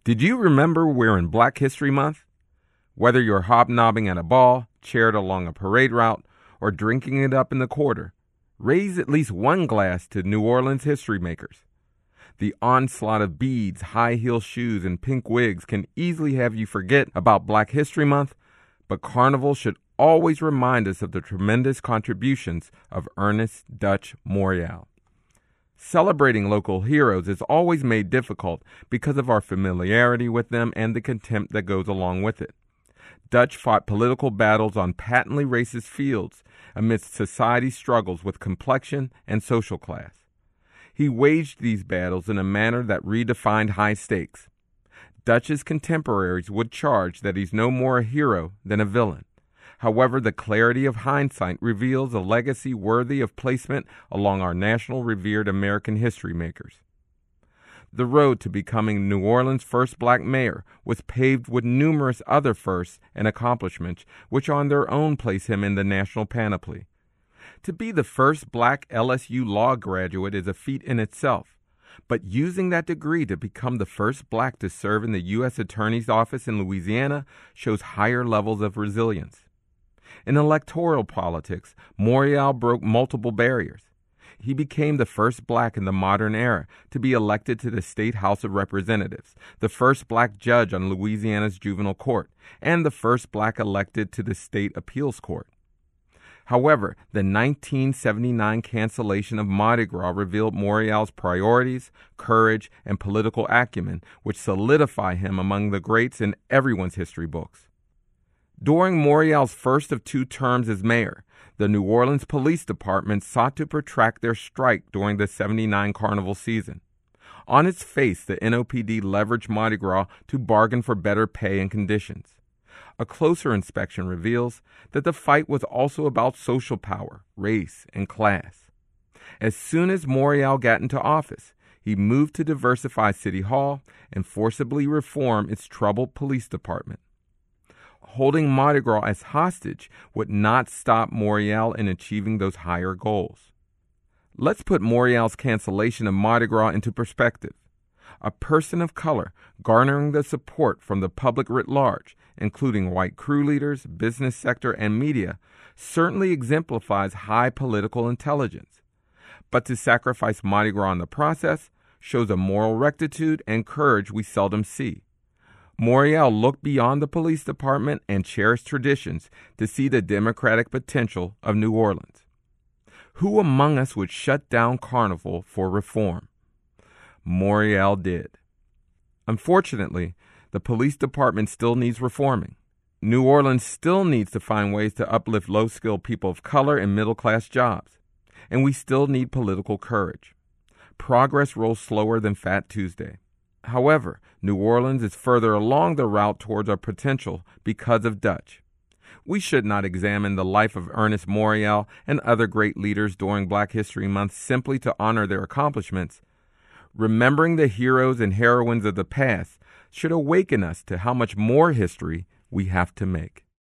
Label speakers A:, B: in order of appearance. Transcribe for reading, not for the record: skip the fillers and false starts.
A: Did you remember we're in Black History Month? Whether you're hobnobbing at a ball, chaired along a parade route, or drinking it up in the quarter, raise at least one glass to New Orleans history makers. The onslaught of beads, high-heel shoes, and pink wigs can easily have you forget about Black History Month, but Carnival should always remind us of the tremendous contributions of Ernest Dutch Morial. Celebrating local heroes is always made difficult because of our familiarity with them and the contempt that goes along with it. Dutch fought political battles on patently racist fields amidst society's struggles with complexion and social class. He waged these battles in a manner that redefined high stakes. Dutch's contemporaries would charge that he's no more a hero than a villain. However, the clarity of hindsight reveals a legacy worthy of placement along our national revered American history makers. The road to becoming New Orleans' first black mayor was paved with numerous other firsts and accomplishments which on their own place him in the national panoply. To be the first black LSU law graduate is a feat in itself, but using that degree to become the first black to serve in the U.S. Attorney's Office in Louisiana shows higher levels of resilience. In electoral politics, Morial broke multiple barriers. He became the first black in the modern era to be elected to the State House of Representatives, the first black judge on Louisiana's juvenile court, and the first black elected to the state appeals court. However, the 1979 cancellation of Mardi Gras revealed Morial's priorities, courage, and political acumen, which solidify him among the greats in everyone's history books. During Morial's first of 2 terms as mayor, the New Orleans Police Department sought to protract their strike during the '79 carnival season. On its face, the NOPD leveraged Mardi Gras to bargain for better pay and conditions. A closer inspection reveals that the fight was also about social power, race, and class. As soon as Morial got into office, he moved to diversify City Hall and forcibly reform its troubled police department. Holding Mardi Gras as hostage would not stop Morial in achieving those higher goals. Let's put Morial's cancellation of Mardi Gras into perspective. A person of color garnering the support from the public writ large, including white crew leaders, business sector, and media, certainly exemplifies high political intelligence. But to sacrifice Mardi Gras in the process shows a moral rectitude and courage we seldom see. Morial looked beyond the police department and cherished traditions to see the democratic potential of New Orleans. Who among us would shut down Carnival for reform? Morial did. Unfortunately, the police department still needs reforming. New Orleans still needs to find ways to uplift low-skilled people of color in middle-class jobs. And we still need political courage. Progress rolls slower than Fat Tuesday. However, New Orleans is further along the route towards our potential because of Dutch. We should not examine the life of Ernest Morial and other great leaders during Black History Month simply to honor their accomplishments. Remembering the heroes and heroines of the past should awaken us to how much more history we have to make.